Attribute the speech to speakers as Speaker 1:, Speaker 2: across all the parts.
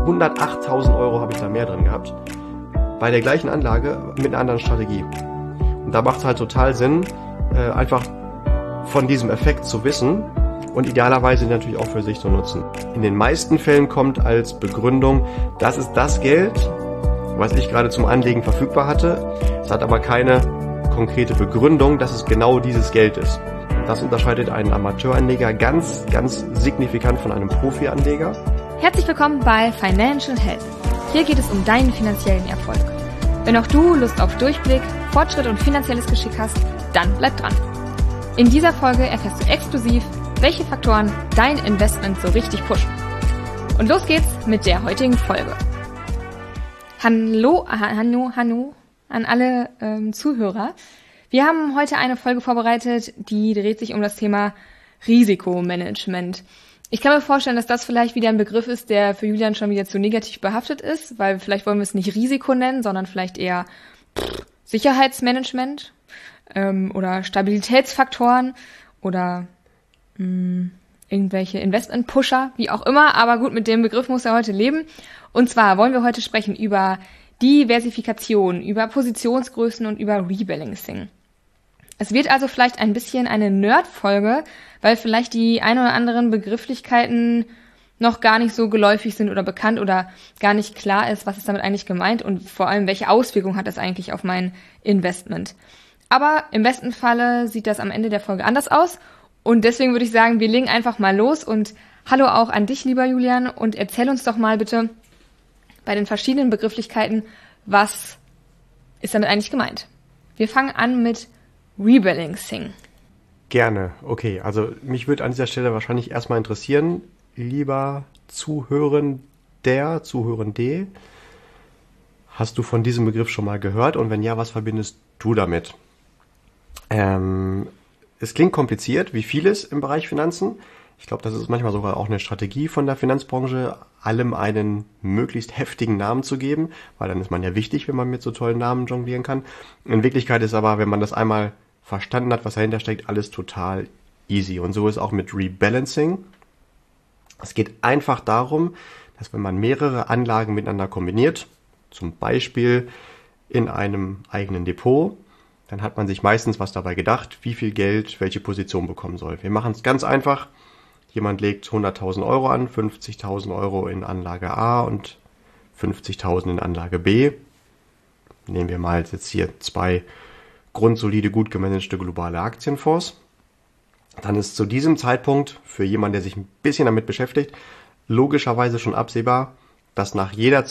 Speaker 1: 108.000 Euro habe ich da mehr drin gehabt. Bei der gleichen Anlage mit einer anderen Strategie. Und da macht es halt total Sinn, einfach von diesem Effekt zu wissen und idealerweise natürlich auch für sich zu nutzen. In den meisten Fällen kommt als Begründung, das ist das Geld, was ich gerade zum Anlegen verfügbar hatte. Es hat aber keine konkrete Begründung, dass es genau dieses Geld ist. Das unterscheidet einen Amateuranleger ganz, ganz signifikant von einem Profianleger.
Speaker 2: Herzlich willkommen bei Financial Health. Hier geht es um deinen finanziellen Erfolg. Wenn auch du Lust auf Durchblick, Fortschritt und finanzielles Geschick hast, dann bleib dran. In dieser Folge erfährst du exklusiv, welche Faktoren dein Investment so richtig pushen. Und los geht's mit der heutigen Folge. Hallo an alle Zuhörer. Wir haben heute eine Folge vorbereitet, die dreht sich um das Thema Risikomanagement. Ich kann mir vorstellen, dass das vielleicht wieder ein Begriff ist, der für Julian schon wieder zu negativ behaftet ist, weil vielleicht wollen wir es nicht Risiko nennen, sondern vielleicht eher Sicherheitsmanagement oder Stabilitätsfaktoren oder irgendwelche Investment-Pusher, wie auch immer. Aber gut, mit dem Begriff muss er heute leben. Und zwar wollen wir heute sprechen über Diversifikation, über Positionsgrößen und über Rebalancing. Es wird also vielleicht ein bisschen eine Nerd-Folge, weil vielleicht die ein oder anderen Begrifflichkeiten noch gar nicht so geläufig sind oder bekannt oder gar nicht klar ist, was ist damit eigentlich gemeint und vor allem, welche Auswirkungen hat das eigentlich auf mein Investment. Aber im besten Falle sieht das am Ende der Folge anders aus und deswegen würde ich sagen, wir legen einfach mal los und hallo auch an dich, lieber Julian, und erzähl uns doch mal bitte bei den verschiedenen Begrifflichkeiten, was ist damit eigentlich gemeint? Wir fangen an mit Rebalancing.
Speaker 1: Gerne. Okay, also mich würde an dieser Stelle wahrscheinlich erstmal interessieren, lieber Zuhörende, hast du von diesem Begriff schon mal gehört und wenn ja, was verbindest du damit? Es klingt kompliziert, wie vieles im Bereich Finanzen. Ich glaube, das ist manchmal sogar auch eine Strategie von der Finanzbranche, allem einen möglichst heftigen Namen zu geben, weil dann ist man ja wichtig, wenn man mit so tollen Namen jonglieren kann. In Wirklichkeit ist aber, wenn man das einmal verstanden hat, was dahinter steckt, alles total easy. Und so ist auch mit Rebalancing. Es geht einfach darum, dass wenn man mehrere Anlagen miteinander kombiniert, zum Beispiel in einem eigenen Depot, dann hat man sich meistens was dabei gedacht, wie viel Geld welche Position bekommen soll. Wir machen es ganz einfach. Jemand legt 100.000 Euro an, 50.000 Euro in Anlage A und 50.000 in Anlage B. Nehmen wir mal jetzt hier 2 grundsolide, gut gemanagte globale Aktienfonds. Dann ist zu diesem Zeitpunkt für jemanden, der sich ein bisschen damit beschäftigt, logischerweise schon absehbar, dass nach jedem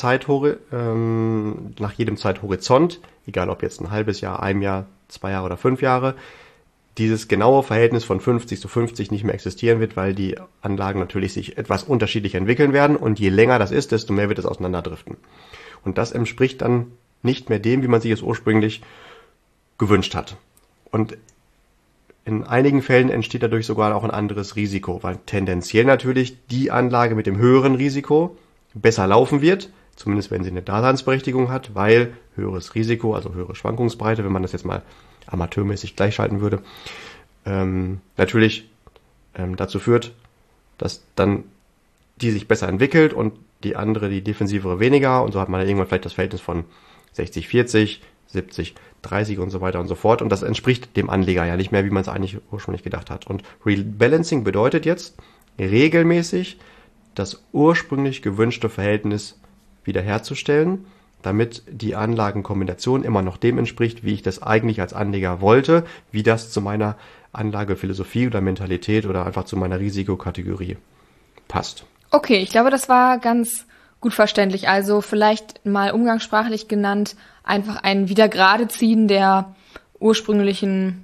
Speaker 1: Zeithorizont, egal ob jetzt ein halbes Jahr, 1 Jahr, 2 Jahre oder 5 Jahre, dieses genaue Verhältnis von 50 zu 50 nicht mehr existieren wird, weil die Anlagen natürlich sich etwas unterschiedlich entwickeln werden und je länger das ist, desto mehr wird es auseinanderdriften. Und das entspricht dann nicht mehr dem, wie man sich es ursprünglich gewünscht hat. Und in einigen Fällen entsteht dadurch sogar auch ein anderes Risiko, weil tendenziell natürlich die Anlage mit dem höheren Risiko besser laufen wird, zumindest wenn sie eine Daseinsberechtigung hat, weil höheres Risiko, also höhere Schwankungsbreite, wenn man das jetzt mal amateurmäßig gleichschalten würde, natürlich dazu führt, dass dann die sich besser entwickelt und die andere, die defensivere, weniger und so hat man dann irgendwann vielleicht das Verhältnis von 60-40, 70-30 und so weiter und so fort und das entspricht dem Anleger ja nicht mehr, wie man es eigentlich ursprünglich gedacht hat. Und Rebalancing bedeutet jetzt regelmäßig das ursprünglich gewünschte Verhältnis wiederherzustellen, damit die Anlagenkombination immer noch dem entspricht, wie ich das eigentlich als Anleger wollte, wie das zu meiner Anlagephilosophie oder Mentalität oder einfach zu meiner Risikokategorie passt.
Speaker 2: Okay, ich glaube, das war ganz gut verständlich. Also vielleicht mal umgangssprachlich genannt, einfach ein Wiedergeradeziehen der ursprünglichen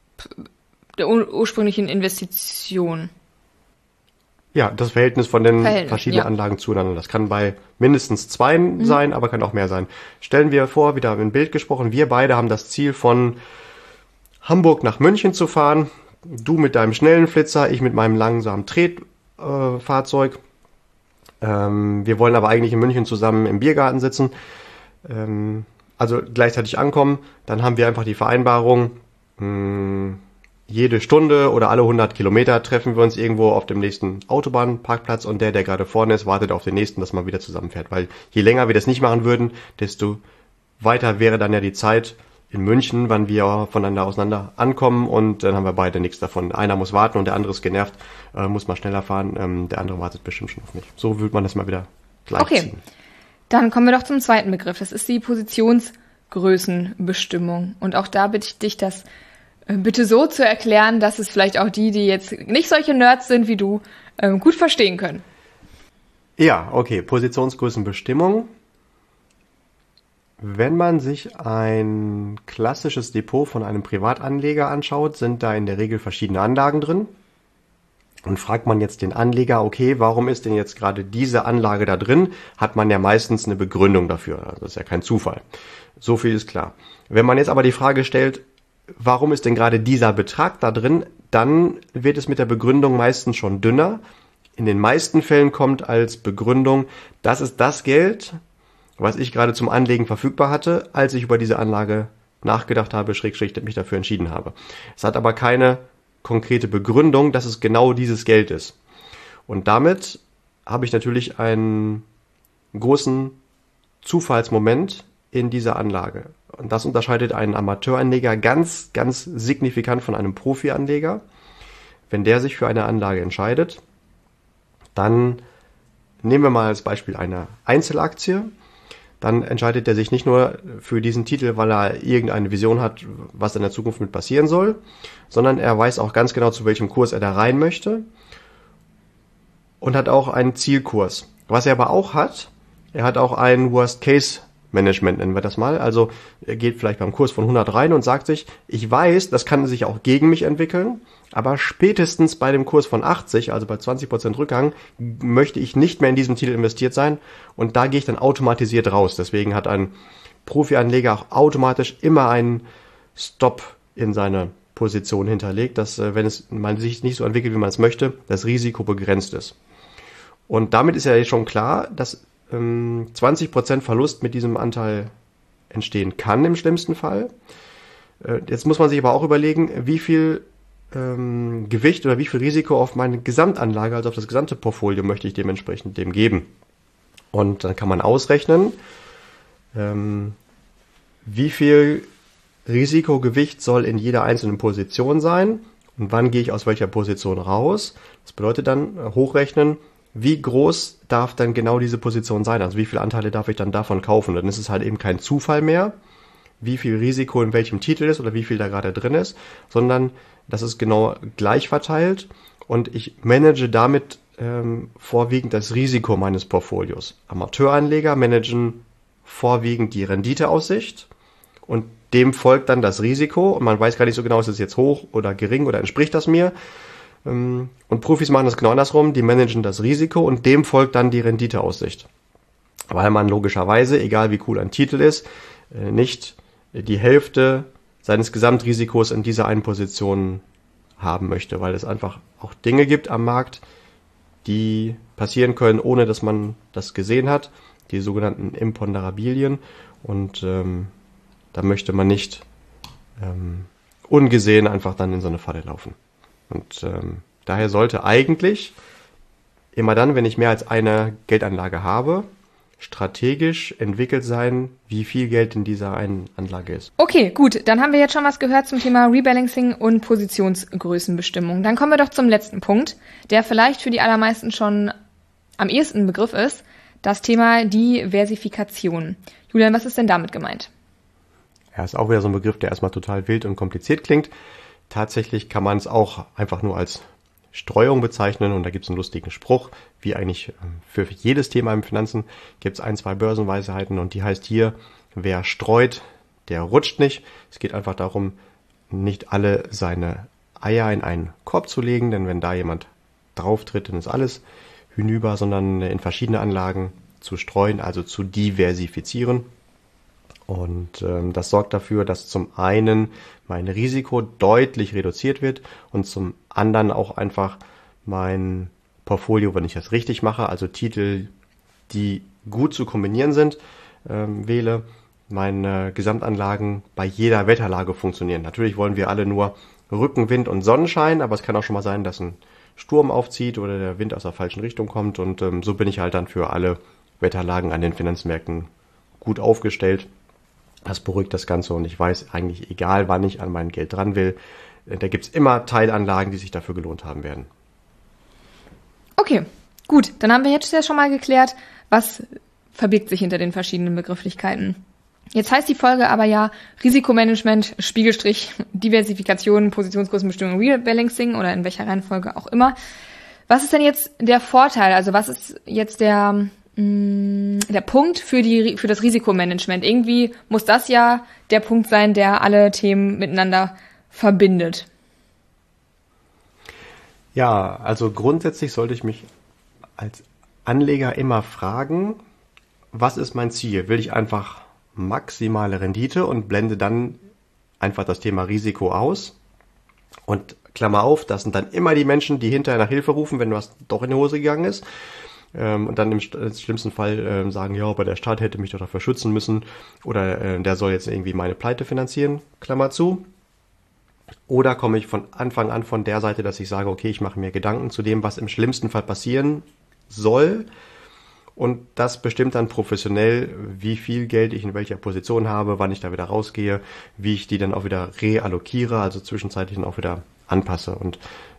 Speaker 2: Investition.
Speaker 1: Ja, das Verhältnis von den verschiedenen Anlagen zueinander. Das kann bei mindestens 2 sein, aber kann auch mehr sein. Stellen wir vor, wieder im Bild gesprochen, wir beide haben das Ziel von Hamburg nach München zu fahren. Du mit deinem schnellen Flitzer, ich mit meinem langsamen Tretfahrzeug. Wir wollen aber eigentlich in München zusammen im Biergarten sitzen. Also gleichzeitig ankommen. Dann haben wir einfach die Vereinbarung, jede Stunde oder alle 100 Kilometer treffen wir uns irgendwo auf dem nächsten Autobahnparkplatz und der gerade vorne ist, wartet auf den nächsten, dass man wieder zusammenfährt. Weil je länger wir das nicht machen würden, desto weiter wäre dann ja die Zeit in München, wann wir voneinander auseinander ankommen und dann haben wir beide nichts davon. Einer muss warten und der andere ist genervt, muss mal schneller fahren, der andere wartet bestimmt schon auf mich. So würde man das mal wieder gleichziehen.
Speaker 2: Okay, dann kommen wir doch zum zweiten Begriff. Das ist die Positionsgrößenbestimmung. Und auch da bitte ich dich, das bitte so zu erklären, dass es vielleicht auch die jetzt nicht solche Nerds sind wie du, gut verstehen können.
Speaker 1: Ja, okay, Positionsgrößenbestimmung. Wenn man sich ein klassisches Depot von einem Privatanleger anschaut, sind da in der Regel verschiedene Anlagen drin. Und fragt man jetzt den Anleger, okay, warum ist denn jetzt gerade diese Anlage da drin, hat man ja meistens eine Begründung dafür. Also das ist ja kein Zufall. So viel ist klar. Wenn man jetzt aber die Frage stellt, warum ist denn gerade dieser Betrag da drin, dann wird es mit der Begründung meistens schon dünner. In den meisten Fällen kommt als Begründung, das ist das Geld, was ich gerade zum Anlegen verfügbar hatte, als ich über diese Anlage nachgedacht habe, / mich dafür entschieden habe. Es hat aber keine konkrete Begründung, dass es genau dieses Geld ist. Und damit habe ich natürlich einen großen Zufallsmoment in dieser Anlage. Und das unterscheidet einen Amateuranleger ganz, ganz signifikant von einem Profianleger. Wenn der sich für eine Anlage entscheidet, dann nehmen wir mal als Beispiel eine Einzelaktie. Dann entscheidet er sich nicht nur für diesen Titel, weil er irgendeine Vision hat, was in der Zukunft mit passieren soll, sondern er weiß auch ganz genau, zu welchem Kurs er da rein möchte und hat auch einen Zielkurs. Was er aber auch hat, er hat auch ein Worst-Case-Management, nennen wir das mal. Also er geht vielleicht beim Kurs von 100 rein und sagt sich, ich weiß, das kann sich auch gegen mich entwickeln, aber spätestens bei dem Kurs von 80, also bei 20% Rückgang, möchte ich nicht mehr in diesem Titel investiert sein und da gehe ich dann automatisiert raus. Deswegen hat ein Profi-Anleger auch automatisch immer einen Stop in seine Position hinterlegt, dass wenn man sich nicht so entwickelt, wie man es möchte, das Risiko begrenzt ist. Und damit ist ja schon klar, dass 20% Verlust mit diesem Anteil entstehen kann im schlimmsten Fall. Jetzt muss man sich aber auch überlegen, wie viel Gewicht oder wie viel Risiko auf meine Gesamtanlage, also auf das gesamte Portfolio, möchte ich dementsprechend dem geben. Und dann kann man ausrechnen, wie viel Risikogewicht soll in jeder einzelnen Position sein und wann gehe ich aus welcher Position raus. Das bedeutet dann hochrechnen, wie groß darf dann genau diese Position sein, also wie viele Anteile darf ich dann davon kaufen. Dann ist es halt eben kein Zufall mehr, wie viel Risiko in welchem Titel ist oder wie viel da gerade drin ist, sondern das ist genau gleich verteilt und ich manage damit vorwiegend das Risiko meines Portfolios. Amateuranleger managen vorwiegend die Renditeaussicht und dem folgt dann das Risiko und man weiß gar nicht so genau, ist es jetzt hoch oder gering oder entspricht das mir. Und Profis machen das genau andersrum, die managen das Risiko und dem folgt dann die Renditeaussicht. Weil man logischerweise, egal wie cool ein Titel ist, nicht die Hälfte seines Gesamtrisikos in dieser einen Position haben möchte, weil es einfach auch Dinge gibt am Markt, die passieren können, ohne dass man das gesehen hat, die sogenannten Imponderabilien und da möchte man nicht ungesehen einfach dann in so eine Falle laufen. Und daher sollte eigentlich immer dann, wenn ich mehr als eine Geldanlage habe, strategisch entwickelt sein, wie viel Geld in dieser einen Anlage ist.
Speaker 2: Okay, gut. Dann haben wir jetzt schon was gehört zum Thema Rebalancing und Positionsgrößenbestimmung. Dann kommen wir doch zum letzten Punkt, der vielleicht für die allermeisten schon am ehesten ein Begriff ist. Das Thema Diversifikation. Julian, was ist denn damit gemeint?
Speaker 1: Ja, ist auch wieder so ein Begriff, der erstmal total wild und kompliziert klingt. Tatsächlich kann man es auch einfach nur als Streuung bezeichnen und da gibt es einen lustigen Spruch, wie eigentlich für jedes Thema im Finanzen gibt es 1, 2 Börsenweisheiten und die heißt hier, wer streut, der rutscht nicht. Es geht einfach darum, nicht alle seine Eier in einen Korb zu legen, denn wenn da jemand drauf tritt, dann ist alles hinüber, sondern in verschiedene Anlagen zu streuen, also zu diversifizieren. Und das sorgt dafür, dass zum einen mein Risiko deutlich reduziert wird und zum anderen auch einfach mein Portfolio, wenn ich das richtig mache, also Titel, die gut zu kombinieren sind, wähle, meine Gesamtanlagen bei jeder Wetterlage funktionieren. Natürlich wollen wir alle nur Rückenwind und Sonnenschein, aber es kann auch schon mal sein, dass ein Sturm aufzieht oder der Wind aus der falschen Richtung kommt und so bin ich halt dann für alle Wetterlagen an den Finanzmärkten gut aufgestellt. Das beruhigt das Ganze und ich weiß eigentlich, egal wann ich an mein Geld dran will, da gibt's immer Teilanlagen, die sich dafür gelohnt haben werden.
Speaker 2: Okay, gut. Dann haben wir jetzt ja schon mal geklärt, was verbirgt sich hinter den verschiedenen Begrifflichkeiten. Jetzt heißt die Folge aber ja Risikomanagement, Spiegelstrich, Diversifikation, Positionsgrößenbestimmung, Rebalancing oder in welcher Reihenfolge auch immer. Was ist denn jetzt der Vorteil? Also was ist jetzt der Punkt für das Risikomanagement? Irgendwie muss das ja der Punkt sein, der alle Themen miteinander verbindet.
Speaker 1: Ja, also grundsätzlich sollte ich mich als Anleger immer fragen, was ist mein Ziel? Will ich einfach maximale Rendite und blende dann einfach das Thema Risiko aus? Und Klammer auf, das sind dann immer die Menschen, die hinterher nach Hilfe rufen, wenn was doch in die Hose gegangen ist. Und dann im schlimmsten Fall sagen, ja, aber der Staat hätte mich doch dafür schützen müssen oder der soll jetzt irgendwie meine Pleite finanzieren, Klammer zu. Oder komme ich von Anfang an von der Seite, dass ich sage, okay, ich mache mir Gedanken zu dem, was im schlimmsten Fall passieren soll. Und das bestimmt dann professionell, wie viel Geld ich in welcher Position habe, wann ich da wieder rausgehe, wie ich die dann auch wieder reallokiere, also zwischenzeitlich dann auch wieder anpasse. Und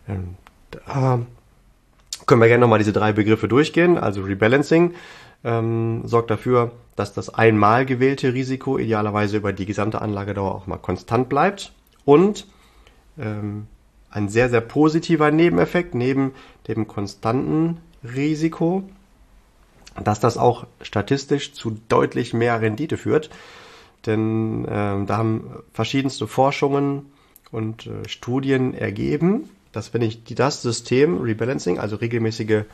Speaker 1: da können wir gerne nochmal diese 3 Begriffe durchgehen. Also Rebalancing sorgt dafür, dass das einmal gewählte Risiko idealerweise über die gesamte Anlagedauer auch mal konstant bleibt. Und ein sehr, sehr positiver Nebeneffekt neben dem konstanten Risiko, dass das auch statistisch zu deutlich mehr Rendite führt. Denn da haben verschiedenste Forschungen und Studien ergeben, dass wenn ich das System Rebalancing, also regelmäßige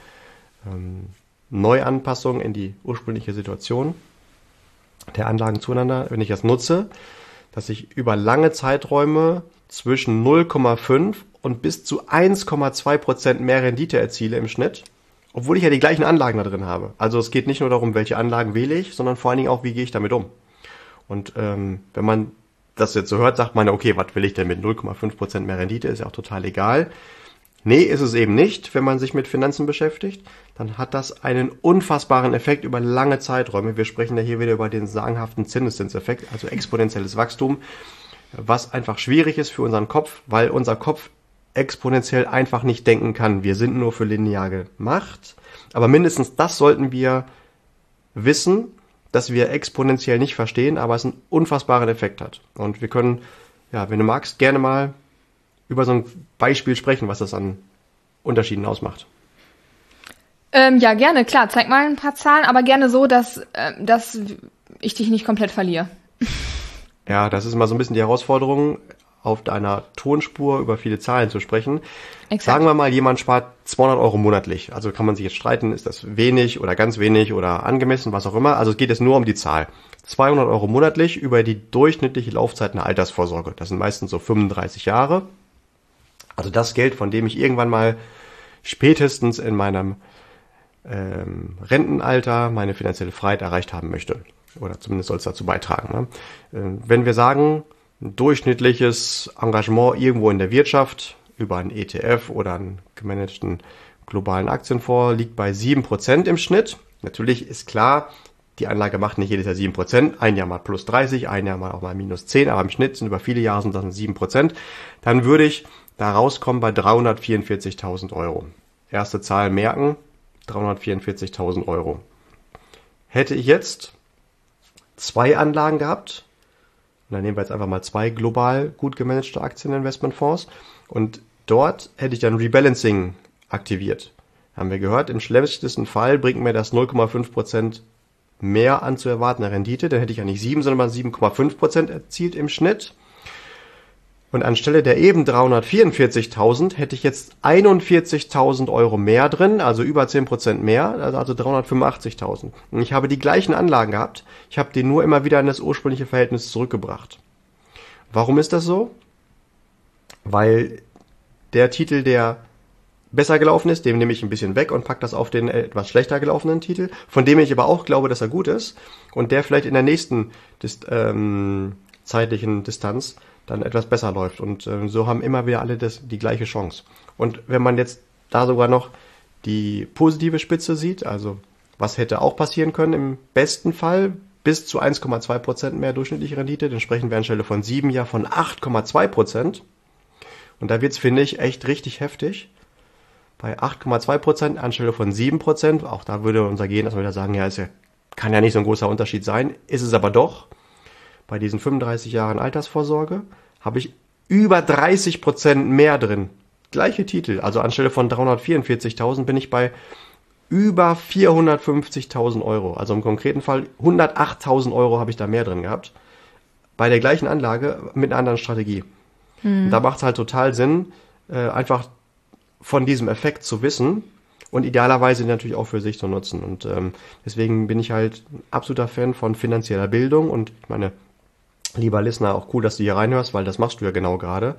Speaker 1: Neuanpassung in die ursprüngliche Situation der Anlagen zueinander, wenn ich das nutze, dass ich über lange Zeiträume zwischen 0,5 und bis zu 1,2% mehr Rendite erziele im Schnitt, obwohl ich ja die gleichen Anlagen da drin habe. Also es geht nicht nur darum, welche Anlagen wähle ich, sondern vor allen Dingen auch, wie gehe ich damit um. Und wenn man das jetzt so hört, sagt man, okay, was will ich denn mit 0,5% mehr Rendite? Ist ja auch total egal. Nee, ist es eben nicht, wenn man sich mit Finanzen beschäftigt. Dann hat das einen unfassbaren Effekt über lange Zeiträume. Wir sprechen ja hier wieder über den sagenhaften Zinseszinseffekt, also exponentielles Wachstum, was einfach schwierig ist für unseren Kopf, weil unser Kopf exponentiell einfach nicht denken kann. Wir sind nur für linear gemacht. Aber mindestens das sollten wir wissen, dass wir exponentiell nicht verstehen, aber es einen unfassbaren Effekt hat. Und wir können, ja, wenn du magst, gerne mal über so ein Beispiel sprechen, was das an Unterschieden ausmacht.
Speaker 2: Ja, gerne, klar. Zeig mal ein paar Zahlen, aber gerne so, dass ich dich nicht komplett verliere.
Speaker 1: Ja, das ist immer so ein bisschen die Herausforderung, auf deiner Tonspur über viele Zahlen zu sprechen.
Speaker 2: Exakt.
Speaker 1: Sagen wir mal, jemand spart 200 Euro monatlich. Also kann man sich jetzt streiten, ist das wenig oder ganz wenig oder angemessen, was auch immer. Also es geht jetzt nur um die Zahl. 200 Euro monatlich über die durchschnittliche Laufzeit einer Altersvorsorge. Das sind meistens so 35 Jahre. Also das Geld, von dem ich irgendwann mal spätestens in meinem Rentenalter meine finanzielle Freiheit erreicht haben möchte. Oder zumindest soll es dazu beitragen. Ne? Wenn wir sagen, ein durchschnittliches Engagement irgendwo in der Wirtschaft über einen ETF oder einen gemanagten globalen Aktienfonds liegt bei 7% im Schnitt. Natürlich ist klar, die Anlage macht nicht jedes Jahr 7%, ein Jahr mal plus 30, ein Jahr mal auch mal minus 10, aber im Schnitt sind über viele Jahre sind das 7%. Dann würde ich da rauskommen bei 344.000 Euro. Erste Zahl merken, 344.000 Euro. Hätte ich jetzt 2 Anlagen gehabt, und dann nehmen wir jetzt einfach mal 2 global gut gemanagte Aktieninvestmentfonds und dort hätte ich dann Rebalancing aktiviert. Haben wir gehört, im schlechtesten Fall bringt mir das 0,5% mehr an zu erwartender Rendite. Dann hätte ich ja nicht 7, sondern mal 7,5% erzielt im Schnitt. Und anstelle der eben 344.000 hätte ich jetzt 41.000 Euro mehr drin, also über 10% mehr, also 385.000. Und ich habe die gleichen Anlagen gehabt, ich habe die nur immer wieder in das ursprüngliche Verhältnis zurückgebracht. Warum ist das so? Weil der Titel, der besser gelaufen ist, dem nehme ich ein bisschen weg und packe das auf den etwas schlechter gelaufenen Titel, von dem ich aber auch glaube, dass er gut ist und der vielleicht in der nächsten zeitlichen Distanz dann etwas besser läuft. Und so haben immer wieder alle die gleiche Chance. Und wenn man jetzt da sogar noch die positive Spitze sieht, also was hätte auch passieren können im besten Fall, bis zu 1,2% mehr durchschnittliche Rendite, dann sprechen wir anstelle von 7 ja von 8,2%. Und da wird's, finde ich, echt richtig heftig. Bei 8,2% anstelle von 7%, auch da würde unser Gehirn erstmal wieder sagen, kann ja nicht so ein großer Unterschied sein, ist es aber doch. Bei diesen 35 Jahren Altersvorsorge habe ich über 30% mehr drin. Gleiche Titel, also anstelle von 344.000 bin ich bei über 450.000 Euro. Also im konkreten Fall 108.000 Euro habe ich da mehr drin gehabt. Bei der gleichen Anlage mit einer anderen Strategie. Und da macht es halt total Sinn, einfach von diesem Effekt zu wissen und idealerweise natürlich auch für sich zu nutzen. Und deswegen bin ich halt ein absoluter Fan von finanzieller Bildung. Und ich meine, lieber Listener, auch cool, dass du hier reinhörst, weil das machst du ja genau gerade.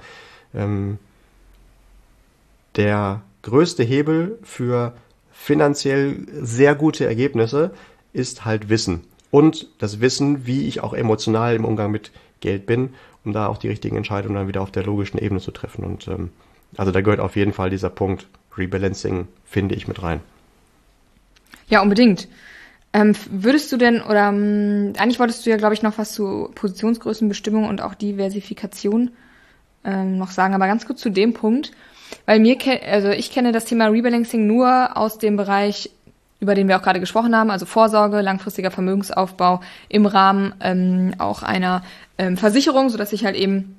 Speaker 1: Der größte Hebel für finanziell sehr gute Ergebnisse ist halt Wissen. Und das Wissen, wie ich auch emotional im Umgang mit Geld bin, um da auch die richtigen Entscheidungen dann wieder auf der logischen Ebene zu treffen. Und also da gehört auf jeden Fall dieser Punkt Rebalancing, finde ich, mit rein.
Speaker 2: Ja, unbedingt. Würdest du denn, oder eigentlich wolltest du ja, glaube ich, noch was zu Positionsgrößenbestimmung und auch Diversifikation noch sagen, aber ganz kurz zu dem Punkt, weil ich kenne das Thema Rebalancing nur aus dem Bereich, über den wir auch gerade gesprochen haben, also Vorsorge, langfristiger Vermögensaufbau im Rahmen auch einer Versicherung, sodass ich halt eben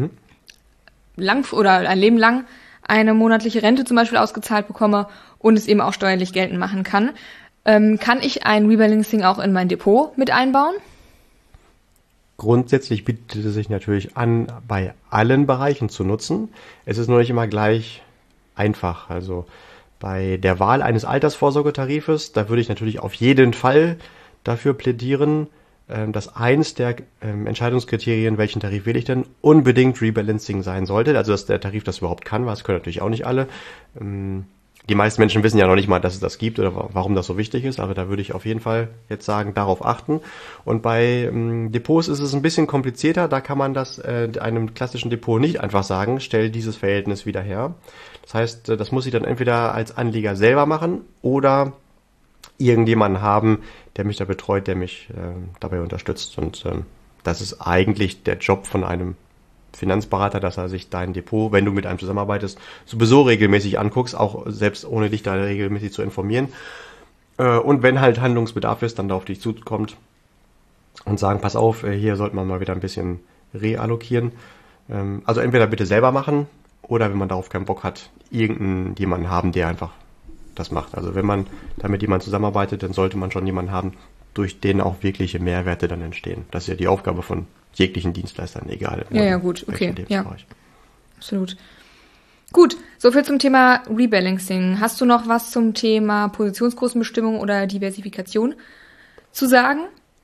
Speaker 2: ein Leben lang eine monatliche Rente zum Beispiel ausgezahlt bekomme und es eben auch steuerlich geltend machen kann. Kann ich ein Rebalancing auch in mein Depot mit einbauen?
Speaker 1: Grundsätzlich bietet es sich natürlich an, bei allen Bereichen zu nutzen. Es ist nur nicht immer gleich einfach. Also bei der Wahl eines Altersvorsorgetarifes, da würde ich natürlich auf jeden Fall dafür plädieren, dass eins der Entscheidungskriterien, welchen Tarif wähle ich denn, unbedingt Rebalancing sein sollte. Also dass der Tarif das überhaupt kann, weil das können natürlich auch nicht alle. Die meisten Menschen wissen ja noch nicht mal, dass es das gibt oder warum das so wichtig ist, aber da würde ich auf jeden Fall jetzt sagen, darauf achten. Und bei Depots ist es ein bisschen komplizierter, da kann man das einem klassischen Depot nicht einfach sagen, stell dieses Verhältnis wieder her. Das heißt, das muss ich dann entweder als Anleger selber machen oder irgendjemanden haben, der mich da betreut, der mich dabei unterstützt. Und das ist eigentlich der Job von einem Finanzberater, dass er sich dein Depot, wenn du mit einem zusammenarbeitest, sowieso regelmäßig anguckst, auch selbst ohne dich da regelmäßig zu informieren. Und wenn halt Handlungsbedarf ist, dann da auf dich zukommt und sagen, pass auf, hier sollte man mal wieder ein bisschen reallokieren. Also entweder bitte selber machen oder wenn man darauf keinen Bock hat, irgendjemanden haben, der einfach das macht. Also wenn man da mit jemandem zusammenarbeitet, dann sollte man schon jemanden haben, durch den auch wirkliche Mehrwerte dann entstehen. Das ist ja die Aufgabe von jeglichen Dienstleistern, egal.
Speaker 2: Ja, gut, okay. Ja, absolut. Gut, soviel zum Thema Rebalancing. Hast du noch was zum Thema Positionsgrößenbestimmung oder Diversifikation zu sagen?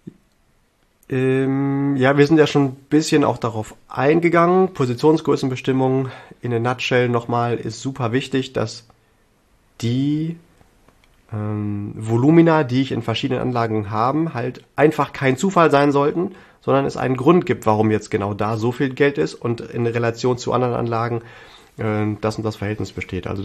Speaker 1: Ja, wir sind ja schon ein bisschen auch darauf eingegangen. Positionsgrößenbestimmung in a nutshell nochmal ist super wichtig, dass die Volumina, die ich in verschiedenen Anlagen habe, halt einfach kein Zufall sein sollten, sondern es einen Grund gibt, warum jetzt genau da so viel Geld ist und in Relation zu anderen Anlagen das und das Verhältnis besteht. Also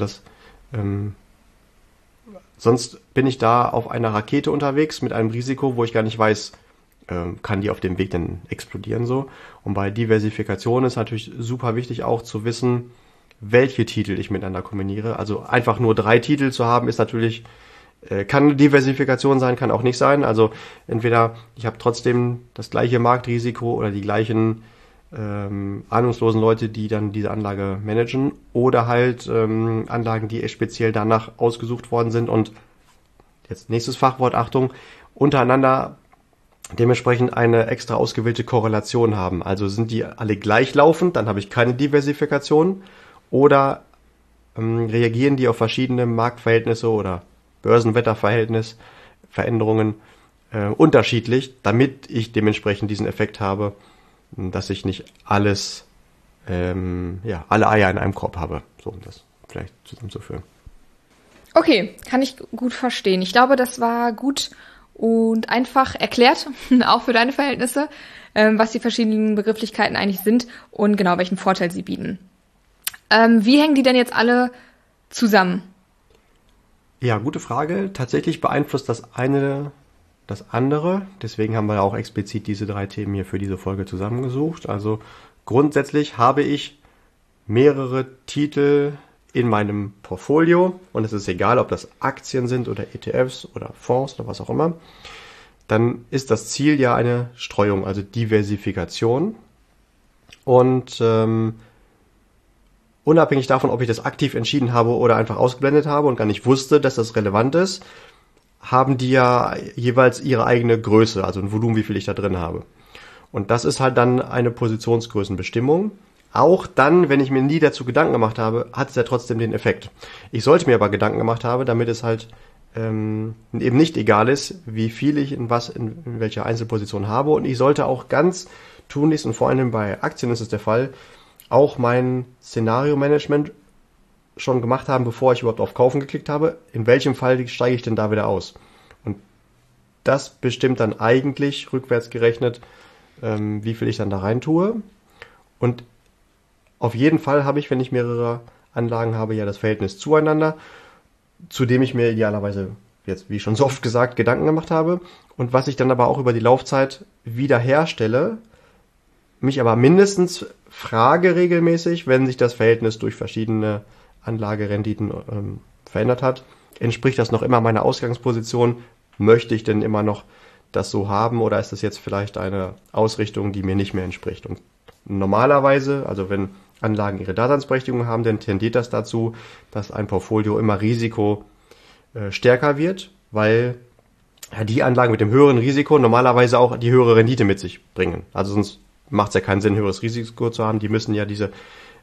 Speaker 1: sonst bin ich da auf einer Rakete unterwegs mit einem Risiko, wo ich gar nicht weiß, kann die auf dem Weg denn explodieren so. Und bei Diversifikation ist natürlich super wichtig auch zu wissen, welche Titel ich miteinander kombiniere. Also einfach nur 3 Titel zu haben, ist natürlich, kann eine Diversifikation sein, kann auch nicht sein. Also entweder ich habe trotzdem das gleiche Marktrisiko oder die gleichen ahnungslosen Leute, die dann diese Anlage managen, oder halt Anlagen, die speziell danach ausgesucht worden sind und jetzt nächstes Fachwort, Achtung, untereinander dementsprechend eine extra ausgewählte Korrelation haben. Also sind die alle gleichlaufend, dann habe ich keine Diversifikation, oder reagieren die auf verschiedene Marktverhältnisse oder Börsenwetterverhältnis, Veränderungen unterschiedlich, damit ich dementsprechend diesen Effekt habe, dass ich nicht alle Eier in einem Korb habe, so um das vielleicht zusammenzuführen.
Speaker 2: Okay, kann ich gut verstehen. Ich glaube, das war gut und einfach erklärt, auch für deine Verhältnisse, was die verschiedenen Begrifflichkeiten eigentlich sind und genau welchen Vorteil sie bieten. Wie hängen die denn jetzt alle zusammen?
Speaker 1: Ja, gute Frage. Tatsächlich beeinflusst das eine das andere. Deswegen haben wir auch explizit diese 3 Themen hier für diese Folge zusammengesucht. Also grundsätzlich habe ich mehrere Titel in meinem Portfolio und es ist egal, ob das Aktien sind oder ETFs oder Fonds oder was auch immer. Dann ist das Ziel ja eine Streuung, also Diversifikation. Und unabhängig davon, ob ich das aktiv entschieden habe oder einfach ausgeblendet habe und gar nicht wusste, dass das relevant ist, haben die ja jeweils ihre eigene Größe, also ein Volumen, wie viel ich da drin habe. Und das ist halt dann eine Positionsgrößenbestimmung. Auch dann, wenn ich mir nie dazu Gedanken gemacht habe, hat es ja trotzdem den Effekt. Ich sollte mir aber Gedanken gemacht haben, damit es halt eben nicht egal ist, wie viel ich in welcher Einzelposition habe. Und ich sollte auch ganz tunlichst, und vor allem bei Aktien ist es der Fall, auch mein Szenario-Management schon gemacht haben, bevor ich überhaupt auf Kaufen geklickt habe. In welchem Fall steige ich denn da wieder aus? Und das bestimmt dann eigentlich rückwärts gerechnet, wie viel ich dann da rein tue. Und auf jeden Fall habe ich, wenn ich mehrere Anlagen habe, ja das Verhältnis zueinander, zu dem ich mir idealerweise jetzt, wie schon so oft gesagt, Gedanken gemacht habe. Und was ich dann aber auch über die Laufzeit wieder herstelle, mich aber mindestens frage regelmäßig, wenn sich das Verhältnis durch verschiedene Anlagerenditen verändert hat, entspricht das noch immer meiner Ausgangsposition? Möchte ich denn immer noch das so haben oder ist das jetzt vielleicht eine Ausrichtung, die mir nicht mehr entspricht? Und normalerweise, also wenn Anlagen ihre Daseinsberechtigung haben, dann tendiert das dazu, dass ein Portfolio immer Risiko stärker wird, weil ja, die Anlagen mit dem höheren Risiko normalerweise auch die höhere Rendite mit sich bringen. Also sonst macht es ja keinen Sinn, höheres Risiko zu haben. Die müssen ja diese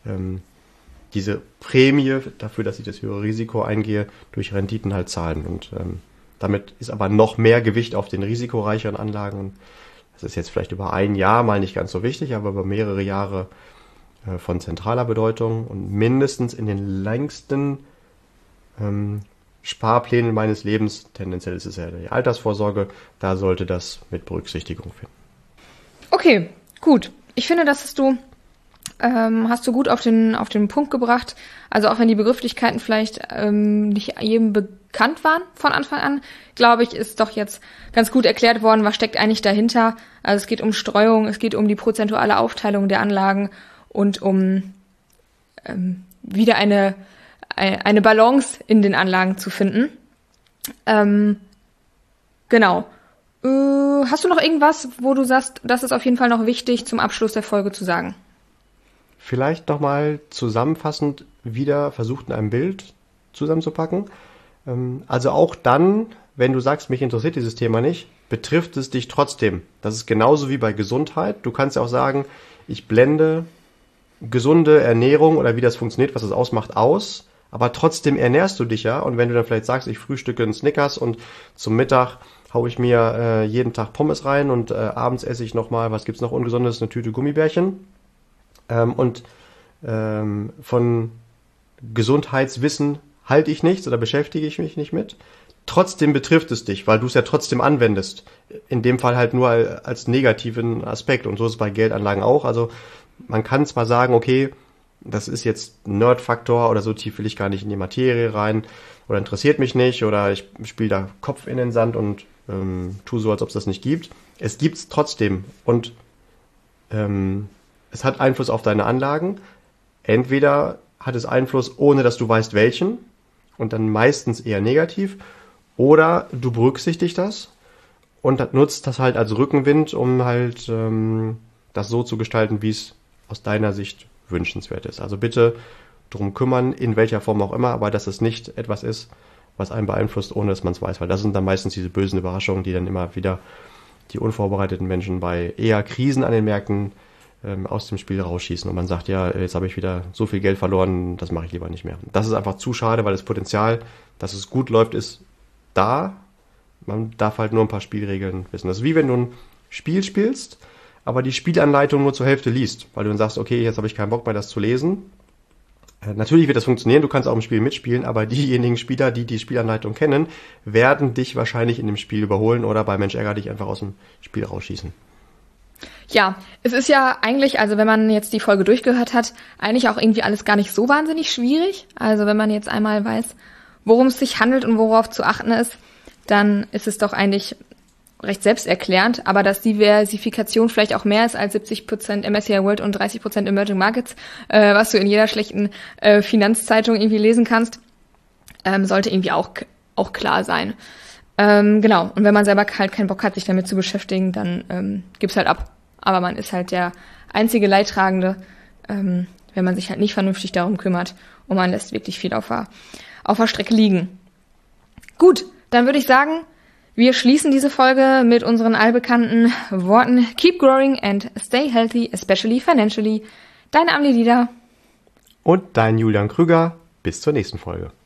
Speaker 1: Prämie dafür, dass ich das höhere Risiko eingehe, durch Renditen halt zahlen. Und damit ist aber noch mehr Gewicht auf den risikoreicheren Anlagen. Und das ist jetzt vielleicht über ein Jahr mal nicht ganz so wichtig, aber über mehrere Jahre von zentraler Bedeutung und mindestens in den längsten Sparplänen meines Lebens, tendenziell ist es ja die Altersvorsorge, da sollte das mit Berücksichtigung finden.
Speaker 2: Okay, gut. Ich finde, das hast du gut auf den Punkt gebracht. Also auch wenn die Begrifflichkeiten vielleicht nicht jedem bekannt waren von Anfang an, glaube ich, ist doch jetzt ganz gut erklärt worden, was steckt eigentlich dahinter. Also es geht um Streuung, es geht um die prozentuale Aufteilung der Anlagen und um wieder eine Balance in den Anlagen zu finden. Genau. Hast du noch irgendwas, wo du sagst, das ist auf jeden Fall noch wichtig zum Abschluss der Folge zu sagen?
Speaker 1: Vielleicht nochmal zusammenfassend wieder versucht in einem Bild zusammenzupacken. Also auch dann, wenn du sagst, mich interessiert dieses Thema nicht, betrifft es dich trotzdem. Das ist genauso wie bei Gesundheit. Du kannst ja auch sagen, ich blende gesunde Ernährung oder wie das funktioniert, was das ausmacht, aus. Aber trotzdem ernährst du dich ja. Und wenn du dann vielleicht sagst, ich frühstücke einen Snickers und zum Mittag haue ich mir jeden Tag Pommes rein und abends esse ich nochmal, was gibt's noch Ungesundes, eine Tüte Gummibärchen. Von Gesundheitswissen halte ich nichts oder beschäftige ich mich nicht mit. Trotzdem betrifft es dich, weil du es ja trotzdem anwendest. In dem Fall halt nur als negativen Aspekt. Und so ist es bei Geldanlagen auch. Also man kann zwar sagen, okay, das ist jetzt ein Nerd-Faktor oder so tief will ich gar nicht in die Materie rein oder interessiert mich nicht oder ich spiele da Kopf in den Sand und tue so, als ob es das nicht gibt. Es gibt's trotzdem und es hat Einfluss auf deine Anlagen. Entweder hat es Einfluss, ohne dass du weißt, welchen, und dann meistens eher negativ, oder du berücksichtigst das und nutzt das halt als Rückenwind, um halt das so zu gestalten, wie es aus deiner Sicht wünschenswert ist. Also bitte drum kümmern, in welcher Form auch immer, aber dass es nicht etwas ist, was einen beeinflusst, ohne dass man es weiß, weil das sind dann meistens diese bösen Überraschungen, die dann immer wieder die unvorbereiteten Menschen bei eher Krisen an den Märkten aus dem Spiel rausschießen und man sagt, ja, jetzt habe ich wieder so viel Geld verloren, das mache ich lieber nicht mehr. Das ist einfach zu schade, weil das Potenzial, dass es gut läuft, ist da. Man darf halt nur ein paar Spielregeln wissen. Das ist wie wenn du ein Spiel spielst, aber die Spielanleitung nur zur Hälfte liest, weil du dann sagst, okay, jetzt habe ich keinen Bock mehr, das zu lesen. Natürlich wird das funktionieren, du kannst auch im Spiel mitspielen, aber diejenigen Spieler, die die Spielanleitung kennen, werden dich wahrscheinlich in dem Spiel überholen oder bei Mensch ärger dich einfach aus dem Spiel rausschießen.
Speaker 2: Ja, es ist ja eigentlich, also wenn man jetzt die Folge durchgehört hat, eigentlich auch irgendwie alles gar nicht so wahnsinnig schwierig. Also wenn man jetzt einmal weiß, worum es sich handelt und worauf zu achten ist, dann ist es doch eigentlich recht selbsterklärend, aber dass Diversifikation vielleicht auch mehr ist als 70% MSCI World und 30% Emerging Markets, was du in jeder schlechten Finanzzeitung irgendwie lesen kannst, sollte irgendwie auch klar sein. Genau, und wenn man selber halt keinen Bock hat, sich damit zu beschäftigen, dann gibt's halt ab. Aber man ist halt der einzige Leidtragende, wenn man sich halt nicht vernünftig darum kümmert und man lässt wirklich viel auf der Strecke liegen. Gut, dann würde ich sagen, wir schließen diese Folge mit unseren allbekannten Worten. Keep growing and stay healthy, especially financially. Deine Amelie Lieder.
Speaker 1: Und dein Julian Krüger. Bis zur nächsten Folge.